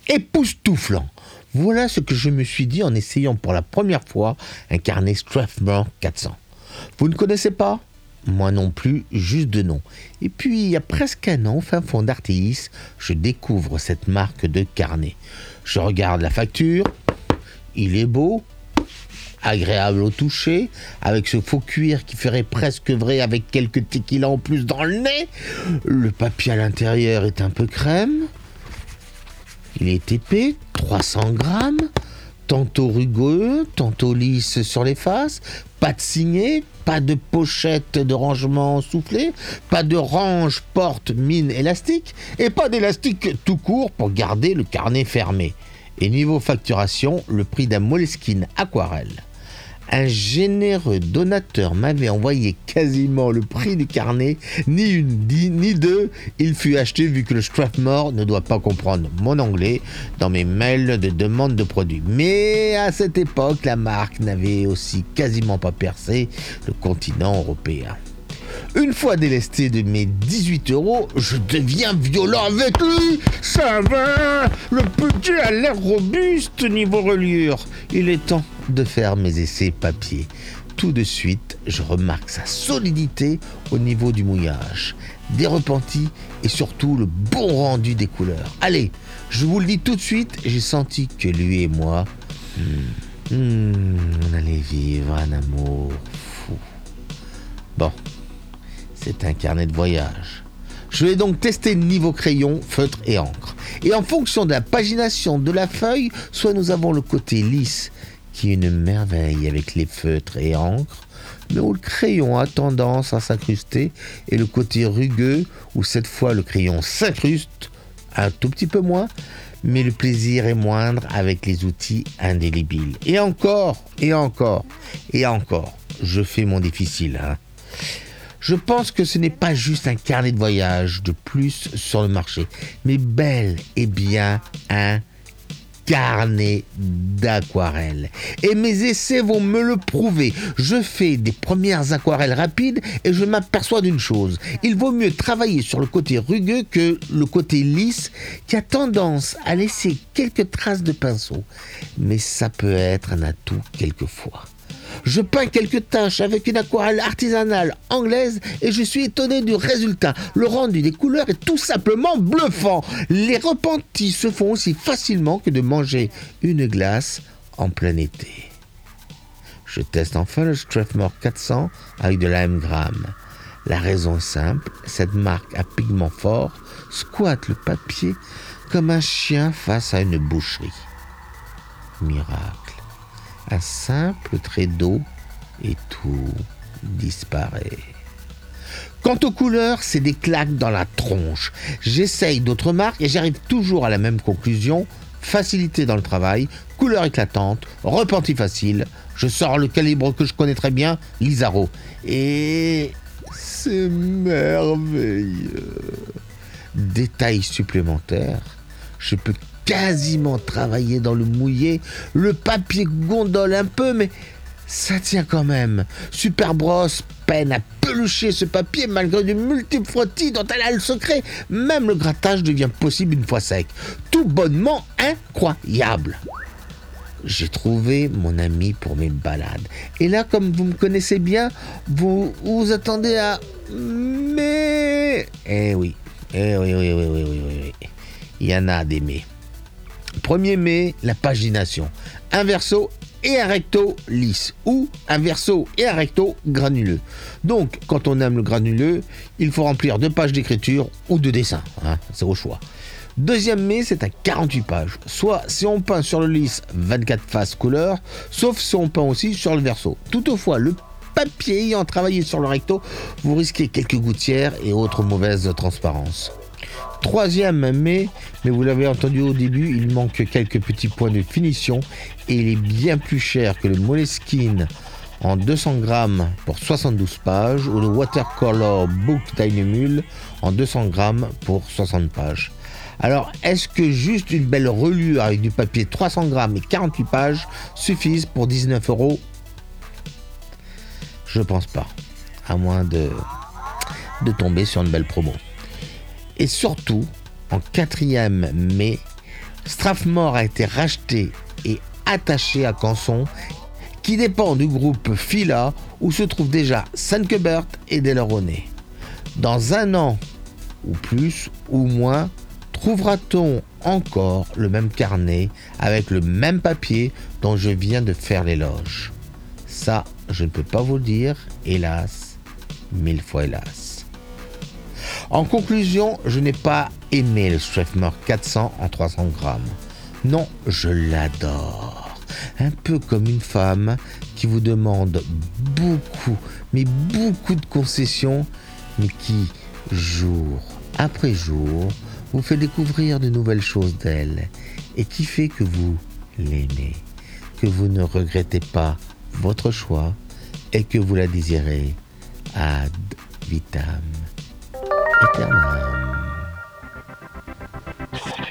époustouflant. Voilà ce que je me suis dit en essayant pour la première fois un carnet Strathmore 400. Vous ne connaissez pas ? Moi non plus, juste de nom. Et puis, il y a presque un an, au fin fond d'Artéis, je découvre cette marque de carnet. Je regarde la facture, il est beau, agréable au toucher, avec ce faux cuir qui ferait presque vrai avec quelques tequila en plus dans le nez. Le papier à l'intérieur est un peu crème. Il est épais, 300 grammes, tantôt rugueux, tantôt lisse sur les faces, pas de signet, pas de pochette de rangement soufflé, pas de range porte mine élastique et pas d'élastique tout court pour garder le carnet fermé. Et niveau facturation, le prix d'un Moleskine aquarelle. Un généreux donateur m'avait envoyé quasiment le prix du carnet, ni une ni deux, il fut acheté vu que le Strathmore ne doit pas comprendre mon anglais dans mes mails de demande de produits. Mais à cette époque, la marque n'avait aussi quasiment pas percé le continent européen. Une fois délesté de mes 18 €, je deviens violent avec lui. Ça va, le petit a l'air robuste niveau reliure. Il est temps de faire mes essais papier. Tout de suite, je remarque sa solidité au niveau du mouillage, des repentis et surtout le bon rendu des couleurs. Allez, je vous le dis tout de suite, j'ai senti que lui et moi, on allait vivre un amour fou. Bon. C'est un carnet de voyage. Je vais donc tester niveau crayon, feutre et encre. Et en fonction de la pagination de la feuille, soit nous avons le côté lisse, qui est une merveille avec les feutres et encre, mais où le crayon a tendance à s'incruster, et le côté rugueux, où cette fois le crayon s'incruste, un tout petit peu moins, mais le plaisir est moindre avec les outils indélébiles. Et encore, je fais mon difficile, Je pense que ce n'est pas juste un carnet de voyage de plus sur le marché, mais bel et bien un carnet d'aquarelle. Et mes essais vont me le prouver. Je fais des premières aquarelles rapides et je m'aperçois d'une chose. Il vaut mieux travailler sur le côté rugueux que le côté lisse qui a tendance à laisser quelques traces de pinceau. Mais ça peut être un atout quelquefois. Je peins quelques taches avec une aquarelle artisanale anglaise et je suis étonné du résultat. Le rendu des couleurs est tout simplement bluffant. Les repentis se font aussi facilement que de manger une glace en plein été. Je teste enfin le Strathmore 400 avec de la M-gramme. La raison est simple, cette marque à pigment fort squatte le papier comme un chien face à une boucherie. Miracle. Un simple trait d'eau et tout disparaît. Quant aux couleurs, c'est des claques dans la tronche. J'essaye d'autres marques et j'arrive toujours à la même conclusion. Facilité dans le travail, couleur éclatante, repenti facile. Je sors le calibre que je connais très bien, l'Isaro. Et c'est merveilleux. Détail supplémentaire, je peux quasiment travailler dans le mouillé. Le papier gondole un peu, mais ça tient quand même. Superbrosse peine à pelucher ce papier malgré de multiples frottis dont elle a le secret. Même le grattage devient possible une fois sec. Tout bonnement incroyable. J'ai trouvé mon ami pour mes balades. Et là, comme vous me connaissez bien, vous vous attendez à... Mais... Eh oui. Il y en a des mais. 1er mai, la pagination. Un verso et un recto lisse ou un verso et un recto granuleux. Donc, quand on aime le granuleux, il faut remplir 2 pages d'écriture ou de dessin. C'est au choix. 2e mai, c'est à 48 pages. Soit si on peint sur le lisse 24 faces couleur, sauf si on peint aussi sur le verso. Toutefois, le papier ayant travaillé sur le recto, vous risquez quelques gouttières et autres mauvaises transparences. 3e mai, mais vous l'avez entendu au début, il manque quelques petits points de finition et il est bien plus cher que le Moleskine en 200 grammes pour 72 pages ou le Watercolor Book Dynamule en 200 grammes pour 60 pages. Alors, est-ce que juste une belle reliure avec du papier 300 grammes et 48 pages suffisent pour 19 €? Je pense pas, à moins de tomber sur une belle promo. Et surtout, en 4e mai, Strathmore a été racheté et attaché à Canson, qui dépend du groupe Fila, où se trouvent déjà St Cuthbert et Delaunay. Dans un an, ou plus, ou moins, trouvera-t-on encore le même carnet avec le même papier dont je viens de faire l'éloge? Ça, je ne peux pas vous le dire, hélas, 1000 fois hélas. En conclusion, je n'ai pas aimé le Strathmore 400 en 300 grammes. Non, je l'adore. Un peu comme une femme qui vous demande beaucoup, mais beaucoup de concessions, mais qui, jour après jour, vous fait découvrir de nouvelles choses d'elle et qui fait que vous l'aimez, que vous ne regrettez pas votre choix et que vous la désirez ad vitam aeternam.